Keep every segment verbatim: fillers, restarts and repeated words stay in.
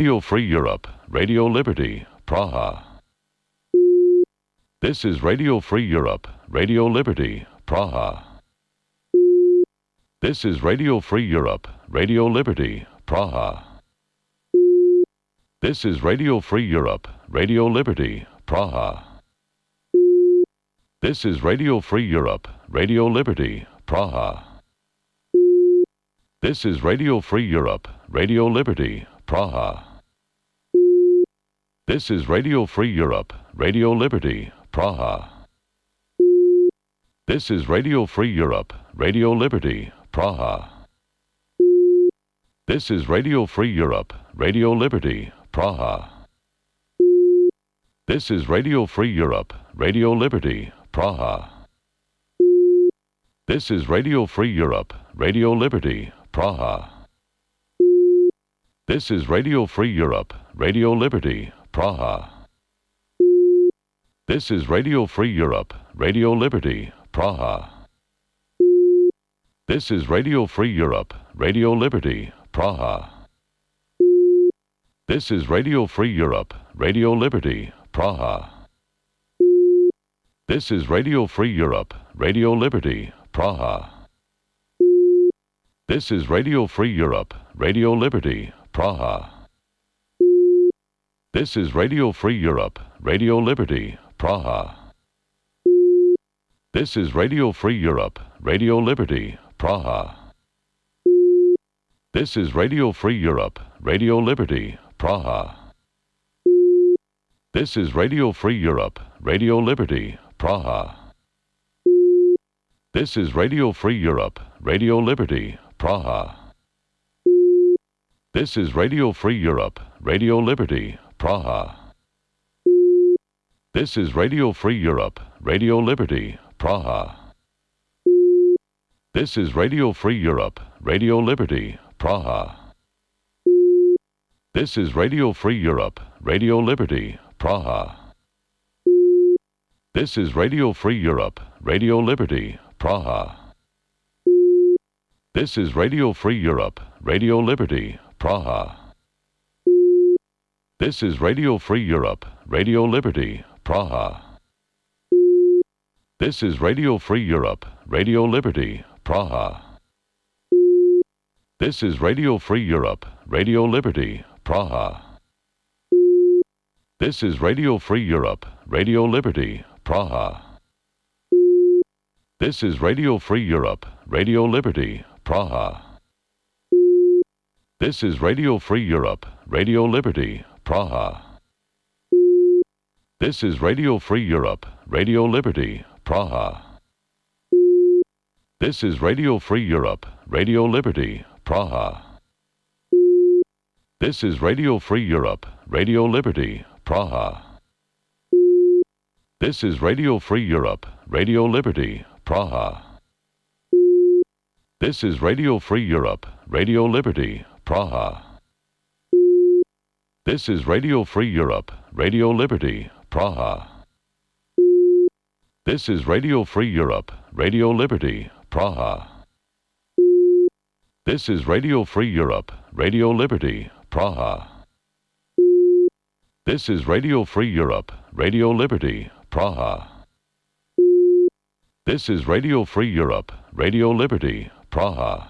Radio Free Europe, Radio Liberty, Praha. This is Radio Free Europe, Radio Liberty, Praha. This is Radio Free Europe, Radio Liberty, Praha. This is Radio Free Europe, Radio Liberty, Praha. This is Radio Free Europe, Radio Liberty, Praha. This is Radio Free Europe, Radio Liberty, Praha. This is Radio Free Europe, Radio Liberty, Praha. This is Radio Free Europe, Radio Liberty, Praha. This is Radio Free Europe, Radio Liberty, Praha. This is Radio Free Europe, Radio Liberty, Praha. This is Radio Free Europe, Radio Liberty, Praha. This is Radio Free Europe, Radio Liberty, Praha. This is Radio Free Europe, Radio Liberty, Praha. This is Radio Free Europe, Radio Liberty, Praha. This is Radio Free Europe, Radio Liberty, Praha. This is Radio Free Europe, Radio Liberty, Praha. This is Radio Free Europe, Radio Liberty, Praha. This is Radio Free Europe, Radio Liberty, Praha. This is Radio Free Europe, Radio Liberty, Praha. This is Radio Free Europe, Radio Liberty, Praha. This is Radio Free Europe, Radio Liberty, Praha. This is Radio Free Europe, Radio Liberty, Praha. This is Radio Free Europe, Radio Liberty, Praha. This is Radio Free Europe, Radio Liberty, Praha. This is Radio Free Europe, Radio Liberty, Praha. This is Radio Free Europe, Radio Liberty, Praha. This is Radio Free Europe, Radio Liberty, Praha. This is Radio Free Europe, Radio Liberty, Praha. This is Radio Free Europe, Radio Liberty, Praha. This is Radio Free Europe, Radio Liberty, Praha. This is Radio Free Europe, Radio Liberty, Praha. This is Radio Free Europe, Radio Liberty, Praha. This is Radio Free Europe, Radio Liberty, Praha. This is Radio Free Europe, Radio Liberty, Praha. This is Radio Free Europe, Radio Liberty, Praha. This is Radio Free Europe, Radio Liberty, Praha. This is Radio Free Europe, Radio Liberty, Praha. This is Radio Free Europe, Radio Liberty, Praha. This is Radio Free Europe, Radio Liberty, Praha. This is Radio Free Europe, Radio Liberty, Praha. This is Radio Free Europe, Radio Liberty, Praha. This is Radio Free Europe, Radio Liberty, Praha. This is Radio Free Europe, Radio Liberty, Praha. This is Radio Free Europe, Radio Liberty, Praha.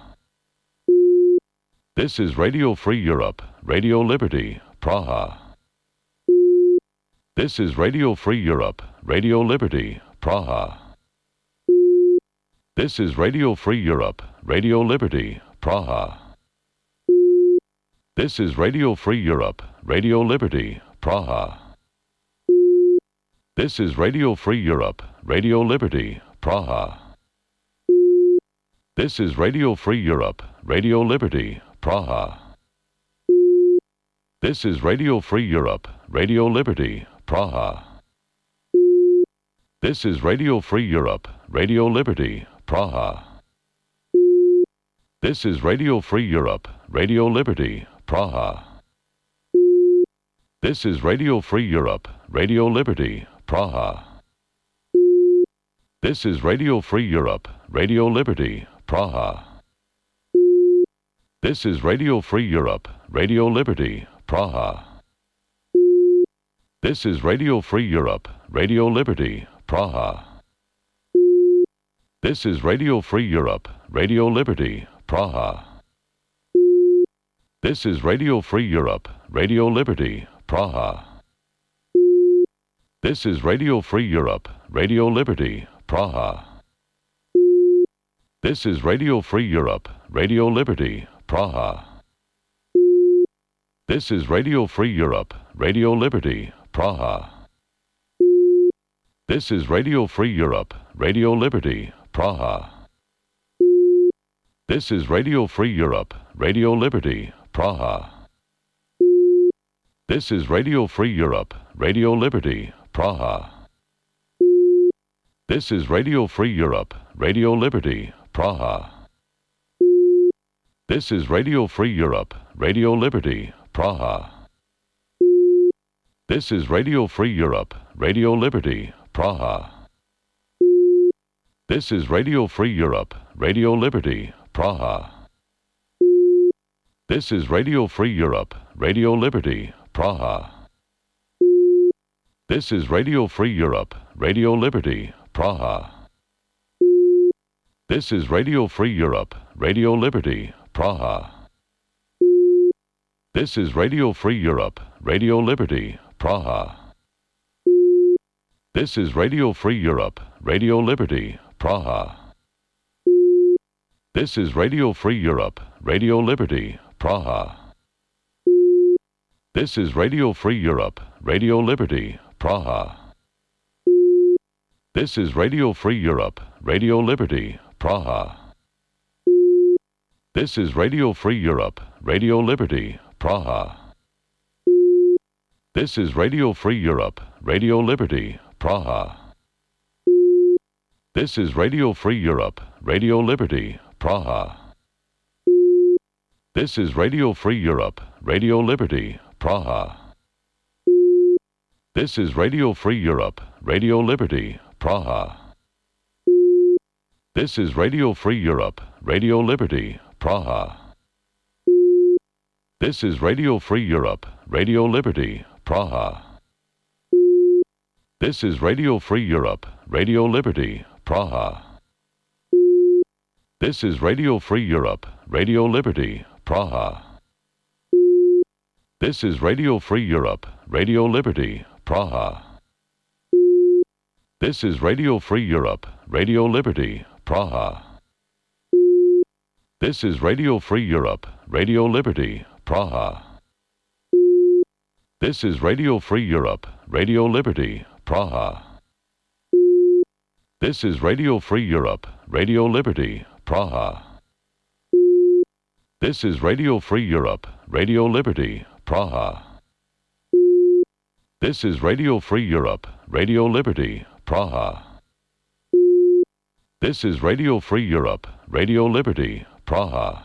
This is Radio Free Europe, Radio Liberty, Praha. This is Radio Free Europe, Radio Liberty, Praha. This is Radio Free Europe, Radio Liberty, Praha. This is Radio Free Europe, Radio Liberty, Praha. This is Radio Free Europe, Radio Liberty, Praha. This is Radio Free Europe, Radio Liberty, Praha. This is Radio Free Europe, Radio Liberty, Praha. This is Radio Free Europe, Radio Liberty, Praha. This is Radio Free Europe, Radio Liberty, Praha. This is Radio Free Europe, Radio Liberty, Praha. This is Radio Free Europe, Radio Liberty, Praha. This is Radio Free Europe, Radio Liberty, Praha. This is Radio Free Europe, Radio Liberty, Praha. This is Radio Free Europe, Radio Liberty, Praha. This is Radio Free Europe, Radio Liberty, Praha. This is Radio Free Europe, Radio Liberty, Praha. This is Radio Free Europe, Radio Liberty, Praha. This is Radio Free Europe, Radio Liberty, Praha. This is Radio Free Europe, Radio Liberty, Praha. This is Radio Free Europe, Radio Liberty, Praha. This is Radio Free Europe, Radio Liberty, Praha. This is Radio Free Europe, Radio Liberty, Praha. This is Radio Free Europe, Radio Liberty, Praha. This is Radio Free Europe, Radio Liberty, Praha. This is Radio Free Europe, Radio Liberty, Praha. This is Radio Free Europe, Radio Liberty, Praha. This is Radio Free Europe, Radio Liberty, Praha. This is Radio Free Europe, Radio Liberty, Praha. This is Radio Free Europe, Radio Liberty, Praha. This is Radio Free Europe, Radio Liberty, Praha. This is Radio Free Europe, Radio Liberty, Praha. This is Radio Free Europe, Radio Liberty, Praha. This is Radio Free Europe, Radio Liberty, Praha. This is Radio Free Europe, Radio Liberty, Praha. This is Radio Free Europe, Radio Liberty, Praha. This is Radio Free Europe, Radio Liberty, Praha. This is Radio Free Europe, Radio Liberty, Praha. This is Radio Free Europe, Radio Liberty, Praha. This is Radio Free Europe, Radio Liberty, Praha. This is Radio Free Europe, Radio Liberty, Praha. This is Radio Free Europe, Radio Liberty, Praha. This is Radio Free Europe, Radio Liberty, Praha. This is Radio Free Europe, Radio Liberty, Praha. This is Radio Free Europe, Radio Liberty, Praha. This is Radio Free Europe, Radio Liberty, Praha. This is Radio Free Europe, Radio Liberty, Praha. This is Radio Free Europe, Radio Liberty, Praha. This is Radio Free Europe, Radio Liberty, Praha. This is Radio Free Europe, Radio Liberty, Praha. This is Radio Free Europe, Radio Liberty, Praha.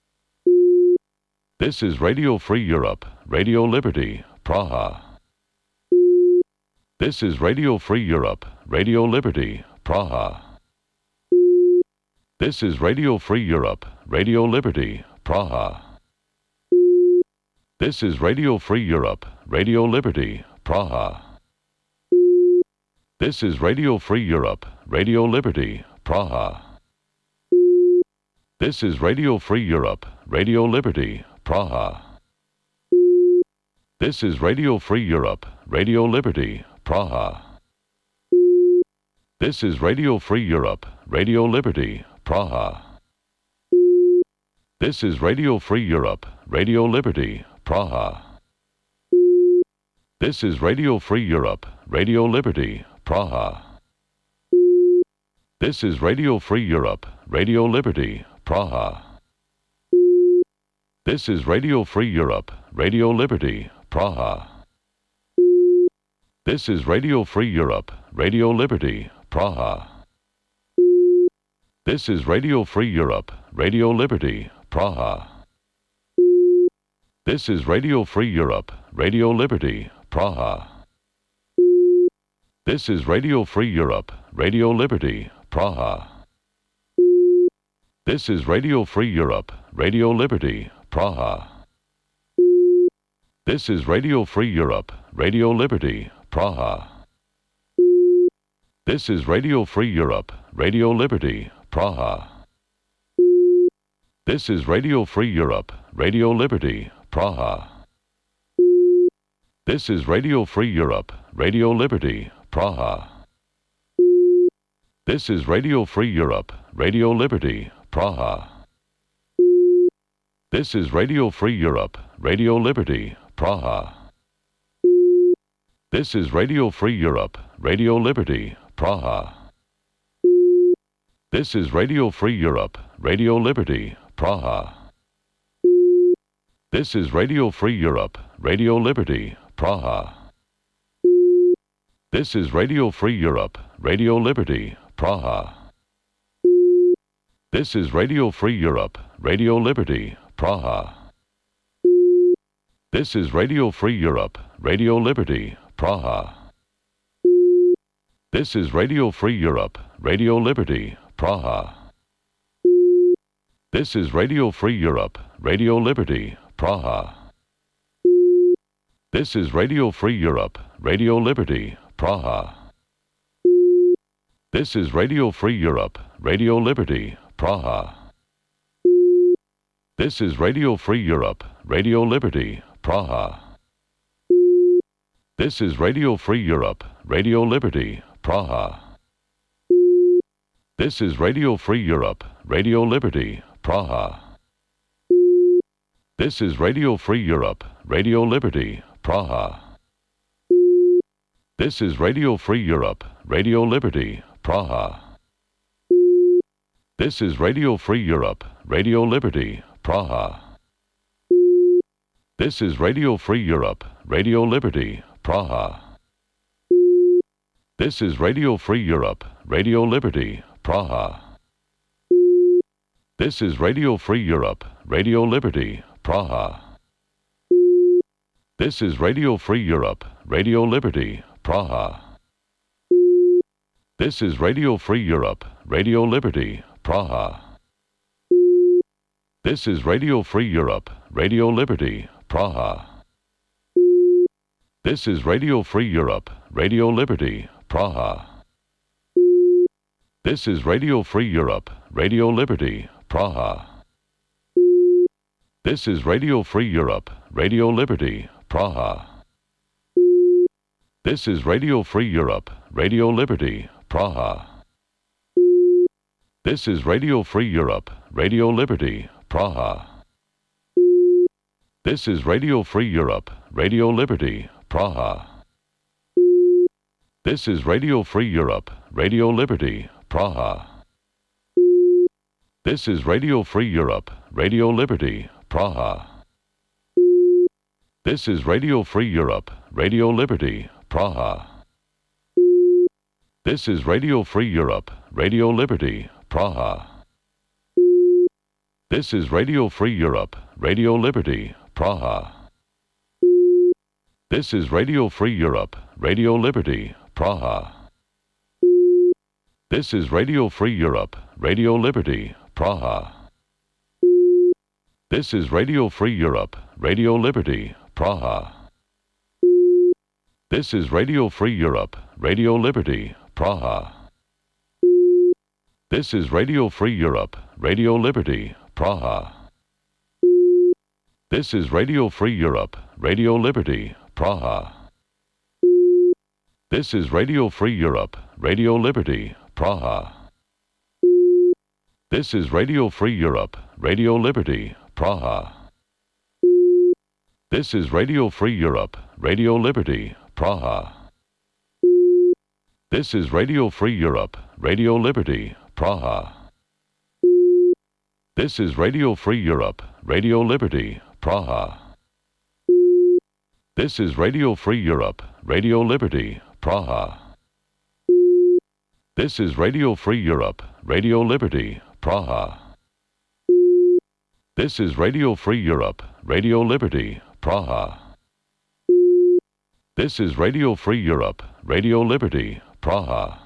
This is Radio Free Europe, Radio Liberty, Praha. This is Radio Free Europe, Radio Liberty, Praha. This is Radio Free Europe, Radio Liberty, Praha. This is Radio Free Europe, Radio Liberty, Praha. This is Radio Free Europe, Radio Liberty, Praha. This is Radio Free Europe, Radio Liberty, Praha. This is Radio Free Europe, Radio Liberty, Praha. This is Radio Free Europe, Radio Liberty, Praha. This is Radio Free Europe, Radio Liberty, Praha. This is Radio Free Europe, Radio Liberty, Praha. This is Radio Free Europe, Radio Liberty, Praha. This is Radio Free Europe, Radio Liberty, Praha. This is Radio Free Europe, Radio Liberty, Praha. This is Radio Free Europe, Radio Liberty, Praha. This is Radio Free Europe, Radio Liberty, Praha. This is Radio Free Europe, Radio Liberty, Praha. This is Radio Free Europe, Radio Liberty, Praha. This is Radio Free Europe, Radio Liberty, Praha. This is Radio Free Europe, Radio Liberty, Praha. This is Radio Free Europe, Radio Liberty, Praha. This is Radio Free Europe, Radio Liberty, Praha. This is Radio Free Europe, Radio Liberty, Praha. This is Radio Free Europe, Radio Liberty, Praha. This is Radio Free Europe, Radio Liberty, Praha. This is Radio Free Europe, Radio Liberty, Praha. This is Radio Free Europe, Radio Liberty, Praha. This is Radio Free Europe, Radio Liberty, Praha. This is Radio Free Europe, Radio Liberty, Praha. This is Radio Free Europe, Radio Liberty, Praha. This is Radio Free Europe, Radio Liberty, Praha. This is Radio Free Europe, Radio Liberty, Praha. This is Radio Free Europe, Radio Liberty, Praha. This is Radio Free Europe, Radio Liberty, Praha. This is Radio Free Europe, Radio Liberty, Praha. This is Radio Free Europe, Radio Liberty, Praha. This is Radio Free Europe, Radio Liberty, Praha. This is Radio Free Europe, Radio Liberty, Praha. This is Radio Free Europe, Radio Liberty, Praha. This is Radio Free Europe, Radio Liberty, Praha. This is Radio Free Europe, Radio Liberty, Praha. This is Radio Free Europe, Radio Liberty, Praha. This is Radio Free Europe, Radio Liberty, Praha. This is Radio Free Europe, Radio Liberty, Praha. This is Radio Free Europe, Radio Liberty, Praha. This is Radio Free Europe, Radio Liberty, Praha. This is Radio Free Europe, Radio Liberty, Praha. This is Radio Free Europe, Radio Liberty, Praha. This is Radio Free Europe, Radio Liberty, Praha. This is Radio Free Europe, Radio Liberty, Praha. This is Radio Free Europe, Radio Liberty, Praha. This is Radio Free Europe, Radio Liberty, Praha. This is Radio Free Europe, Radio Liberty, Praha. This is Radio Free Europe, Radio Liberty, Praha. This is Radio Free Europe, Radio Liberty, Praha. This is Radio Free Europe, Radio Liberty, Praha. This is Radio Free Europe, Radio Liberty, Praha. This is Radio Free Europe, Radio Liberty, Praha. This is Radio Free Europe, Radio Liberty, Praha. This is Radio Free Europe, Radio Liberty, Praha. This is Radio Free Europe, Radio Liberty, Praha. This is Radio Free Europe, Radio Liberty, Praha. This is Radio Free Europe, Radio Liberty, Praha. This is Radio Free Europe, Radio Liberty, Praha. This is Radio Free Europe, Radio Liberty, Praha. This is Radio Free Europe, Radio Liberty, Praha. This is Radio Free Europe, Radio Liberty, Praha. This is Radio Free Europe, Radio Liberty, Praha. This is Radio Free Europe, Radio Liberty, Praha. This is Radio Free Europe, Radio Liberty, Praha. This is Radio Free Europe, Radio Liberty, Praha. This is Radio Free Europe, Radio Liberty, Praha.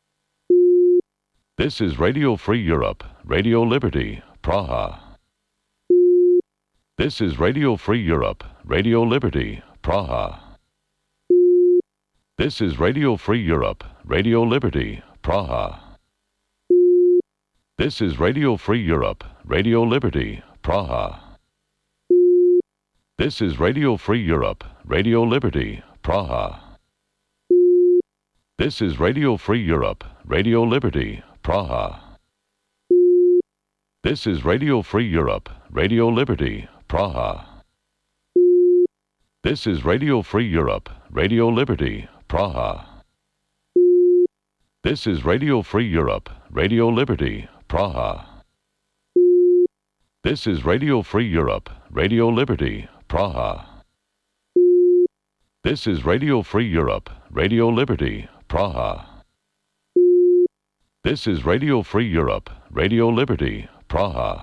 This is Radio Free Europe, Radio Liberty, Praha. This is Radio Free Europe, Radio Liberty, Praha. This is Radio Free Europe, Radio Liberty, Praha. This is Radio Free Europe, Radio Liberty, Praha. This is Radio Free Europe, Radio Liberty, Praha. This is Radio Free Europe, Radio Liberty, Praha. This is Radio Free Europe, Radio Liberty, Praha. This is Radio Free Europe, Radio Liberty, Praha. This is Radio Free Europe, Radio Liberty, Praha. This is Radio Free Europe, Radio Liberty, Praha. This is Radio Free Europe, Radio Liberty, Praha. This is Radio Free Europe, Radio Liberty, Praha.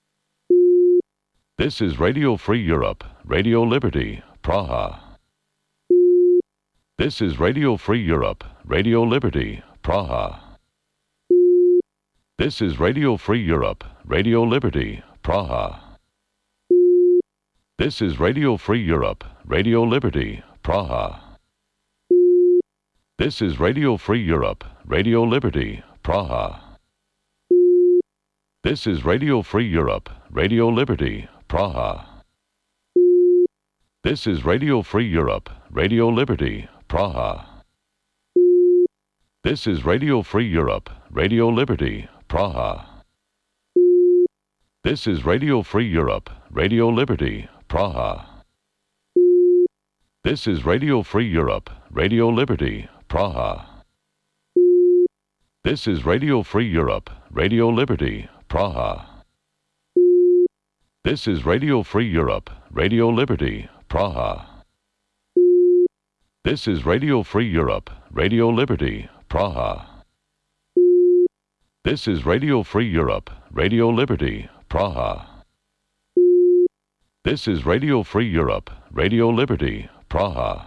This is Radio Free Europe, Radio Liberty, Praha. This is Radio Free Europe, Radio Liberty, Praha. This is Radio Free Europe, Radio Liberty, Praha. This is Radio Free Europe, Radio Liberty, Praha. This is Radio Free Europe, Radio Liberty, Praha. This is Radio Free Europe, Radio Liberty, Praha. This is Radio Free Europe, Radio Liberty, Praha. This is Radio Free Europe, Radio Liberty, Praha. This is Radio Free Europe, Radio Liberty, Praha. This is Radio Free Europe, Radio Liberty, Praha. This is Radio Free Europe, Radio Liberty, Praha. This is Radio Free Europe, Radio Liberty, Praha. This is Radio Free Europe, Radio Liberty, Praha. This is Radio Free Europe, Radio Liberty, Praha. This is Radio Free Europe, Radio Liberty, Praha.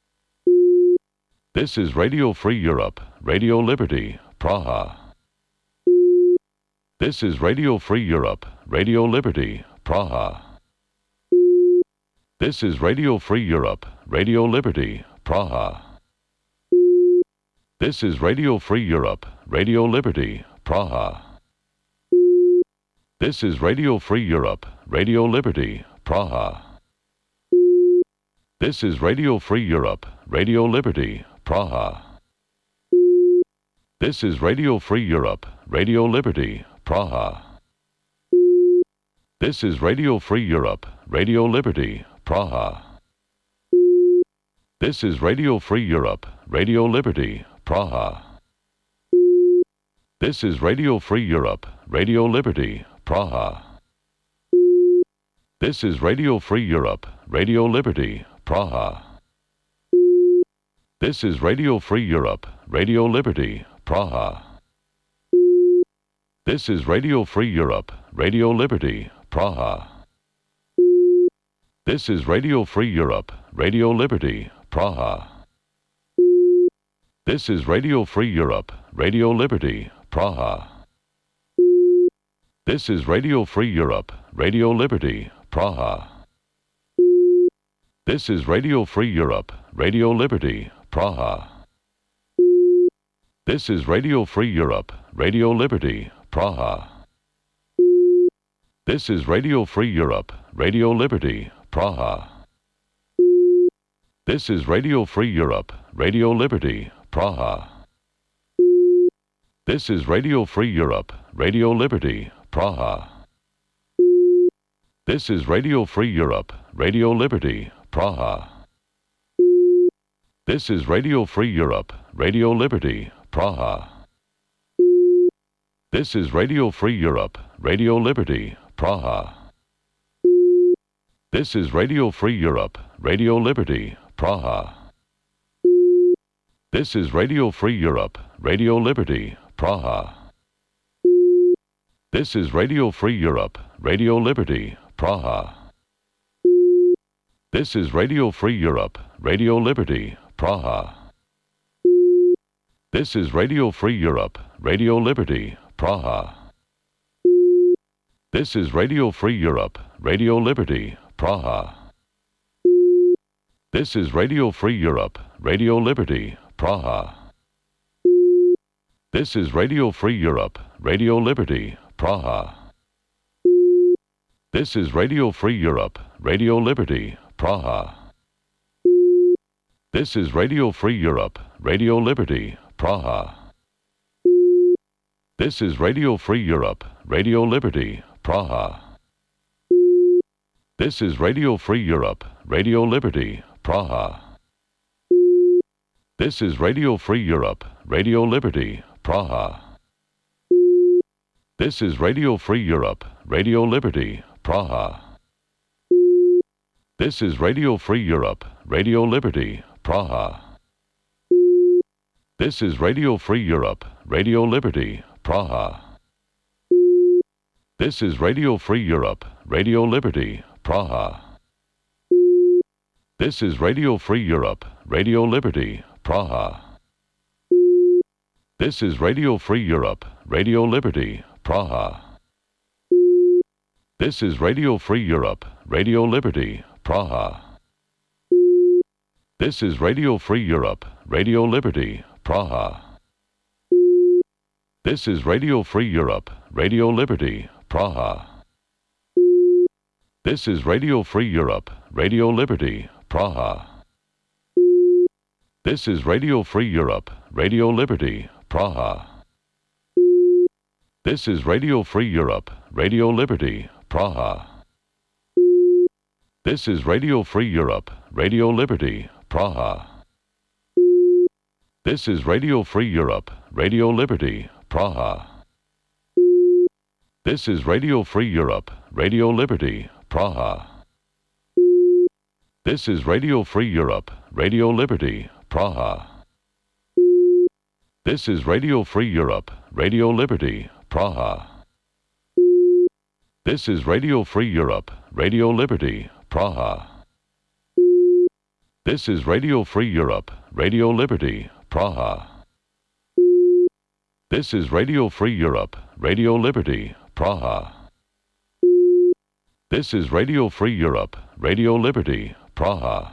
This is Radio Free Europe, Radio Liberty, Praha. This is Radio Free Europe, Radio Liberty, Praha. This is Radio Free Europe, Radio Liberty, Praha. This is Radio Free Europe, Radio Liberty, Praha. This is Radio Free Europe, Radio Liberty, Praha. This is Radio Free Europe, Radio Liberty, Praha. This is Radio Free Europe, Radio Liberty, Praha. This is Radio Free Europe, Radio Liberty, Praha. This is Radio Free Europe, Radio Liberty, Praha. This is Radio Free Europe, Radio Liberty, Praha. This is Radio Free Europe, Radio Liberty, Praha. This is Radio Free Europe, Radio Liberty, Praha. This is Radio Free Europe, Radio Liberty, Praha. This is Radio Free Europe, Radio Liberty, Praha. This is Radio Free Europe, Radio Liberty, Praha. This is Radio Free Europe, Radio Liberty, Praha. This is Radio Free Europe, Radio Liberty, Praha. This is Radio Free Europe, Radio Liberty, Praha. This is Radio Free Europe, Radio Liberty, Praha. This is Radio Free Europe, Radio Liberty, Praha. This is Radio Free Europe, Radio Liberty, Praha. This is Radio Free Europe, Radio Liberty, Praha. This is Radio Free Europe, Radio Liberty, Praha. This is Radio Free Europe, Radio Liberty, Praha. This is Radio Free Europe, Radio Liberty, Praha. This is Radio Free Europe, Radio Liberty, Praha. This is Radio Free Europe, Radio Liberty, Praha. This is Radio Free Europe, Radio Liberty, Praha. This is Radio Free Europe, Radio Liberty, Praha. This is Radio Free Europe, Radio Liberty, Praha. This is Radio Free Europe, Radio Liberty, Praha. This is Radio Free Europe, Radio Liberty, Praha. This is Radio Free Europe, Radio Liberty, Praha. This is Radio Free Europe, Radio Liberty, Praha. This is Radio Free Europe, Radio Liberty, Praha. This is Radio Free Europe, Radio Liberty, Praha. This is Radio Free Europe, Radio Liberty, Praha. This is Radio Free Europe, Radio Liberty, Praha. This is Radio Free Europe, Radio Liberty, Praha. This is Radio Free Europe, Radio Liberty, Praha. This is Radio Free Europe, Radio Liberty, Praha. This is Radio Free Europe, Radio Liberty, Praha. This is Radio Free Europe, Radio Liberty, Praha. This is Radio Free Europe, Radio Liberty, Praha. This is Radio Free Europe, Radio Liberty, Praha. This is Radio Free Europe, Radio Liberty, Praha. This is Radio Free Europe, Radio Liberty, Praha. This is Radio Free Europe, Radio Liberty, Praha. This is Radio Free Europe, Radio Liberty, Praha. This is Radio Free Europe, Radio Liberty, Praha. This is Radio Free Europe, Radio Liberty, Praha. This is Radio Free Europe, Radio Liberty, Praha. This is Radio Free Europe, Radio Liberty, Praha. This is Radio Free Europe, Radio Liberty, Praha. This is Radio Free Europe, Radio Liberty, Praha. This is Radio Free Europe, Radio Liberty, Praha. This is Radio Free Europe, Radio Liberty, Praha. This is Radio Free Europe, Radio Liberty, Praha.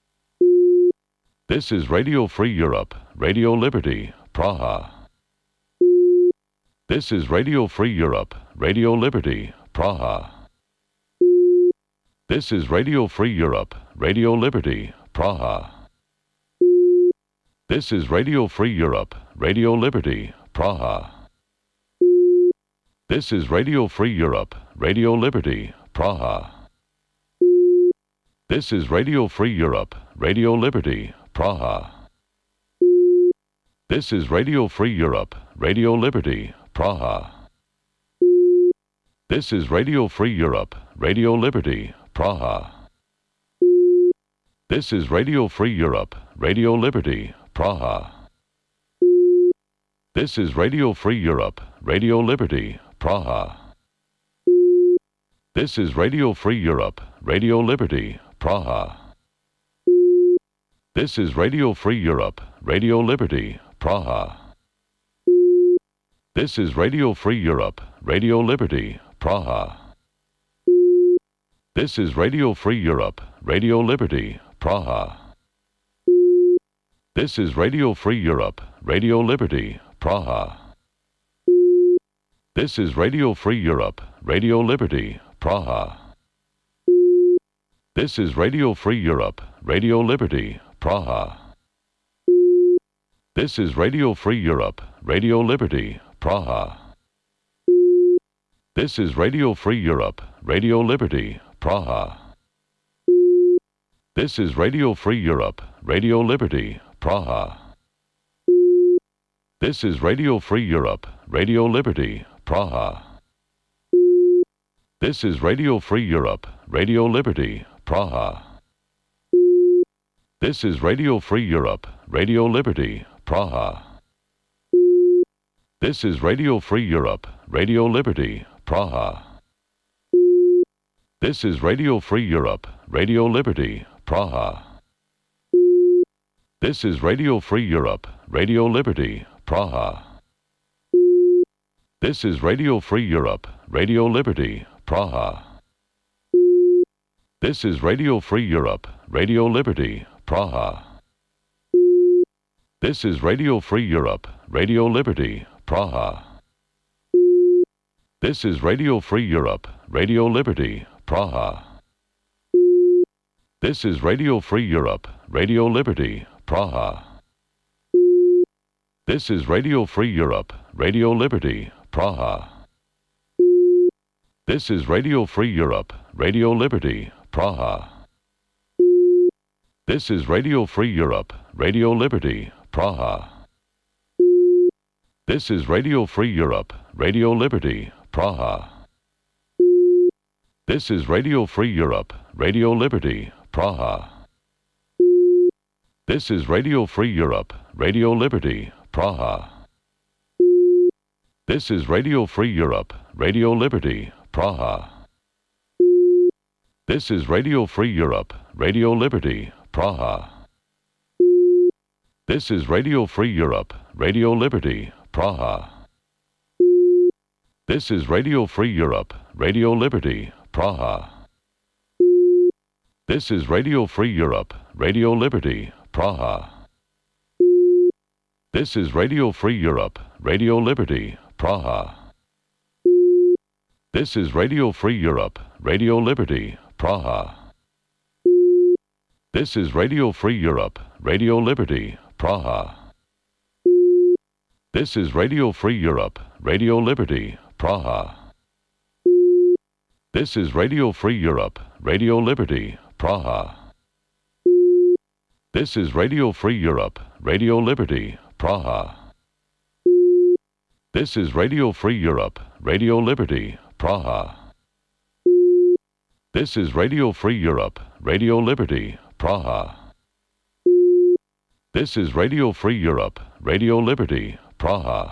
This is Radio Free Europe, Radio Liberty, Praha. This is Radio Free Europe, Radio Liberty, Praha. This is Radio Free Europe, Radio Liberty, Praha. This is Radio Free Europe, Radio Liberty, Praha. This is Radio Free Europe, Radio Liberty, Praha. This is Radio Free Europe, Radio Liberty, Praha. This is Radio Free Europe, Radio Liberty, Praha. This is Radio Free Europe, Radio Liberty, Praha. This is Radio Free Europe, Radio Liberty, Praha. This is Radio Free Europe, Radio Liberty, Praha. This is Radio Free Europe, Radio Liberty, Praha. This is Radio Free Europe, Radio Liberty, Praha. This is Radio Free Europe, Radio Liberty, Praha. This is Radio Free Europe, Radio Liberty, Praha. This is Radio Free Europe, Radio Liberty, Praha. This is Radio Free Europe, Radio Liberty, Praha. This is Radio Free Europe, Radio Liberty, Praha. This is Radio Free Europe, Radio Liberty, Praha. This is Radio Free Europe, Radio Liberty, Praha. This is Radio Free Europe, Radio Liberty, Praha. This is Radio Free Europe, Radio Liberty, Praha. This is Radio Free Europe, Radio Liberty, Praha. This is Radio Free Europe, Radio Liberty, Praha. This is Radio Free Europe, Radio Liberty, Praha. This is Radio Free Europe, Radio Liberty, Praha. This is Radio Free Europe, Radio Liberty, Praha. This is Radio Free Europe, Radio Liberty, Praha. This is Radio Free Europe, Radio Liberty, Praha. This is Radio Free Europe, Radio Liberty, Praha. This is Radio Free Europe, Radio Liberty, Praha. This is Radio Free Europe, Radio Liberty, Praha. This is Radio Free Europe, Radio Liberty, Praha. This is Radio Free Europe, Radio Liberty, Praha. This is Radio Free Europe, Radio Liberty, Praha. This is Radio Free Europe, Radio Liberty, Praha. This is Radio Free Europe, Radio Liberty, Praha. This is Radio Free Europe, Radio Liberty, Praha. This is Radio Free Europe, Radio Liberty, Praha. This is Radio Free Europe, Radio Liberty, Praha. This is Radio Free Europe, Radio Liberty, Praha. This is Radio Free Europe, Radio Liberty, Praha. This is Radio Free Europe, Radio Liberty, Praha. This is Radio Free Europe, Radio Liberty, Praha. This is Radio Free Europe, Radio Liberty, Praha. This is Radio Free Europe, Radio Liberty, Praha. This is Radio Free Europe, Radio Liberty, Praha. This is Radio Free Europe, Radio Liberty, Praha. This is Radio Free Europe, Radio Liberty, Praha. This is Radio Free Europe, Radio Liberty, Praha. This is Radio Free Europe, Radio Liberty, Praha. This is Radio Free Europe, Radio Liberty, Praha.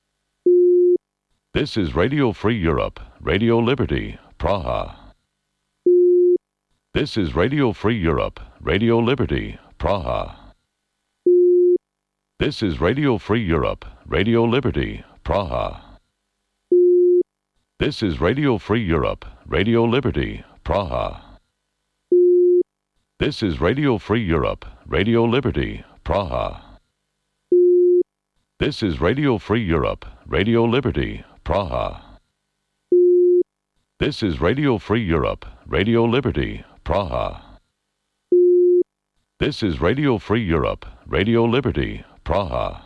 This is Radio Free Europe, Radio Liberty, Praha. This is Radio Free Europe, Radio Liberty, Praha. This is Radio Free Europe, Radio Liberty, Praha. This is Radio Free Europe, Radio Liberty, Praha. This is Radio Free Europe, Radio Liberty, Praha. This is Radio Free Europe, Radio Liberty, Praha. This is Radio Free Europe, Radio Liberty, Praha. This is Radio Free Europe, Radio Liberty, Praha.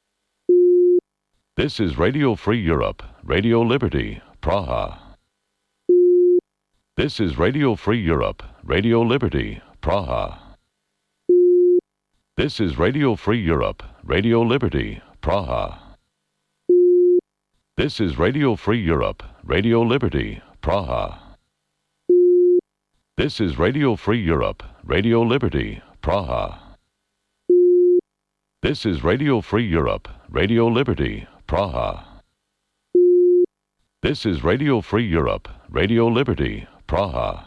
This is Radio Free Europe, Radio Liberty, Praha. This is Radio Free Europe, Radio Liberty, Praha. This is Radio Free Europe, Radio Liberty, Praha. This is Radio Free Europe, Radio Liberty, Praha. This is Radio Free Europe, Radio Liberty, Praha. This is Radio Free Europe, Radio Liberty, Praha. This is Radio Free Europe, Radio Liberty, Praha.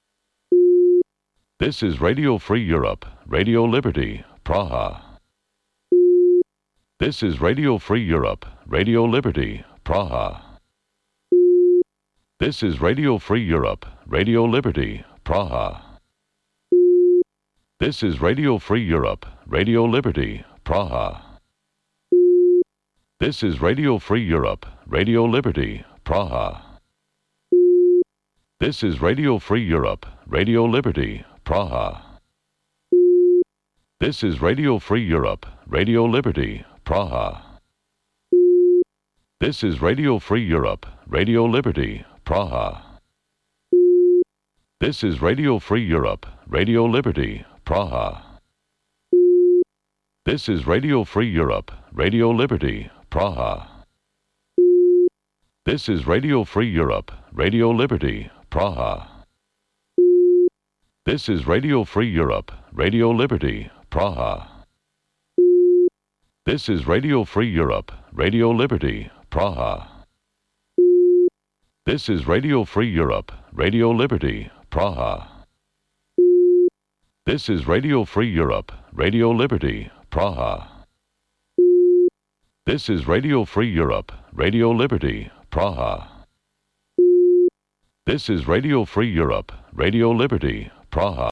This is Radio Free Europe, Radio Liberty, Praha. This is Radio Free Europe, Radio Liberty, Praha. This is Radio Free Europe, Radio Liberty, Praha. This is Radio Free Europe, Radio Liberty, Praha. This is Radio Free Europe, Radio Liberty, Praha. This is Radio Free Europe, Radio Liberty, Praha. This is Radio Free Europe, Radio Liberty, Praha. This is Radio Free Europe, Radio Liberty, Praha. This is Radio Free Europe, Radio Liberty, Praha. This is Radio Free Europe, Radio Liberty, Praha. This is Radio Free Europe, Radio Liberty, Praha. This is Radio Free Europe, Radio Liberty, Praha. This is Radio Free Europe, Radio Liberty, Praha. This is Radio Free Europe, Radio Liberty, Praha. This is Radio Free Europe, Radio Liberty, Praha. This is Radio Free Europe, Radio Liberty, Praha. This is Radio Free Europe, Radio Liberty, Praha.